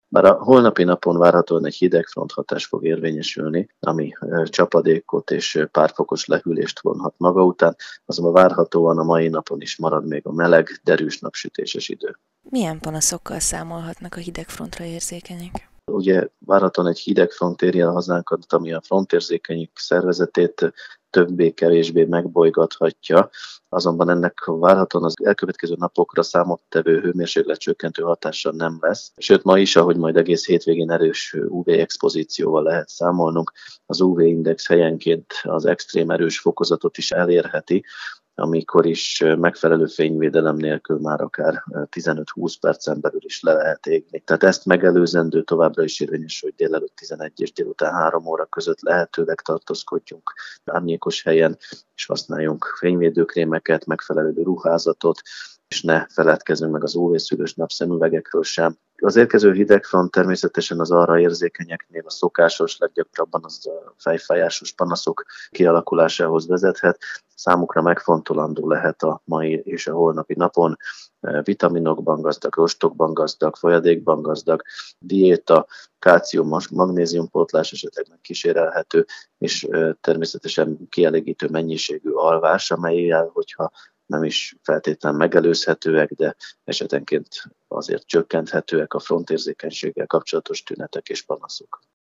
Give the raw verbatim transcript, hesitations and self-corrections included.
Bár a holnapi napon várhatóan egy hideg fronthatás fog érvényesülni, ami csapadékot és pár fokos lehűlést vonhat maga után, azonban várhatóan a mai napon is marad még a meleg, derűs napsütéses idő. Milyen panaszokkal számolhatnak a hidegfrontra érzékenyek? Ugye várhatóan egy hideg front éri a hazánkat, ami a frontérzékenyek szervezetét többé-kevésbé megbolygathatja, azonban ennek várhatóan az elkövetkező napokra számottevő hőmérsékletcsökkentő hatása nem lesz. Sőt, ma is, ahogy majd egész hétvégén erős ú vé expozícióval lehet számolnunk, az ú vé-index helyenként az extrém erős fokozatot is elérheti, amikor is megfelelő fényvédelem nélkül már akár tizenöt-húsz percen belül is le lehet égni. Tehát ezt megelőzendő továbbra is érvényes, hogy délelőtt tizenegy és délután három óra között lehetőleg tartózkodjunk árnyékos helyen, és használjunk fényvédőkrémeket, megfelelő ruházatot, és ne feledkezzünk meg az ú vé-szűrős napszemüvegekről sem. Az érkező hidegfront természetesen az arra érzékenyeknél a szokásos, leggyakrabban az a fejfájásos panaszok kialakulásához vezethet. Számukra megfontolandó lehet a mai és a holnapi napon vitaminokban gazdag, rostokban gazdag, folyadékban gazdag diéta, kálcium, magnéziumpótlás esetleg megkísérelhető, és természetesen kielégítő mennyiségű alvás, amellyel, hogyha nem is feltétlenül megelőzhetőek, de esetenként azért csökkenthetőek a frontérzékenységgel kapcsolatos tünetek és panaszok.